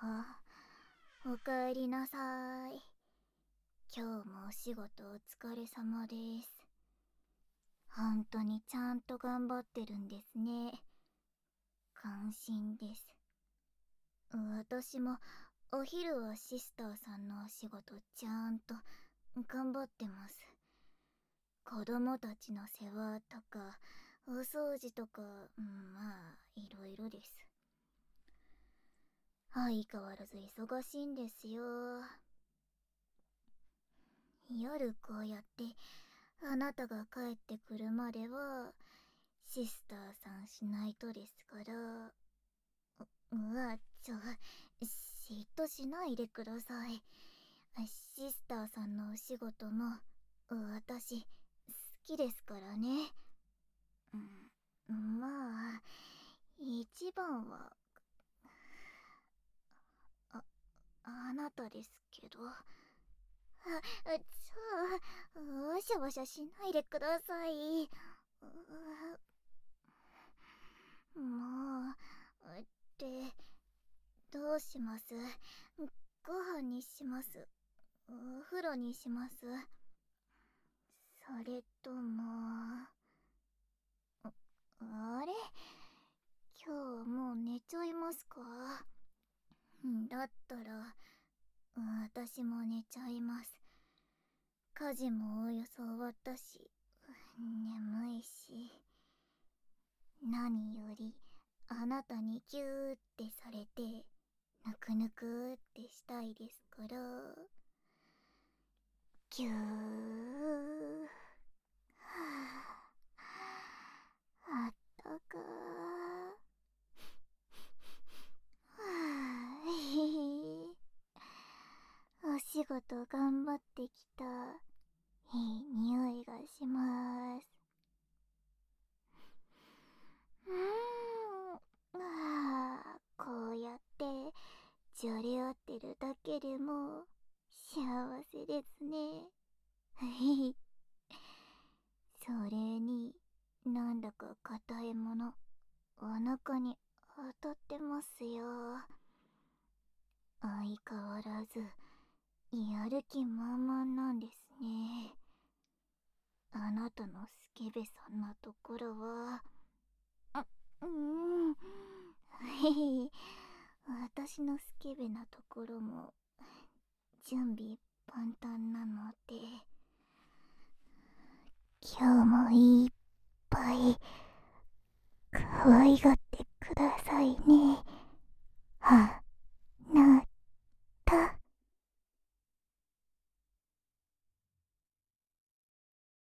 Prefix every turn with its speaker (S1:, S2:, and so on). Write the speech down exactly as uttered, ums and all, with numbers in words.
S1: あ、おかえりなさい。今日もお仕事お疲れ様です。本当にちゃんと頑張ってるんですね。感心です。私もお昼はシスターさんのお仕事ちゃんと頑張ってます。子供たちの世話とかお掃除とか、うん、まあいろいろです。相変わらず忙しいんですよ。夜こうやってあなたが帰ってくるまではシスターさんしないとですから。うわ、ちょ、嫉妬しないでください。シスターさんのお仕事も私好きですからね。うん、まあ一番はああなたですけど。あ、ちょ、わしゃわしゃしないでください。もう、ってどうします？ご飯にします？お風呂にします？それとも、あれ、今日もう寝ちゃいますか？だったら私も寝ちゃいます。家事もおおよそ終わったし眠いし、何よりあなたにギューってされてぬくぬくってしたいですから。ギュー。はあ、あったかー。はあ、お仕事頑張ってきたいい匂いがします。うーん、ああ、こうやってじゃれ合ってるだけでも幸せですね。それになんだか硬いものお腹に当たってますよ。相変わらずやる気満々なんですね。あなたのスケベさんなところは、あ、うーん、私のスケベなところも準備万端なので、今日もいっぱい可愛がってくださいね。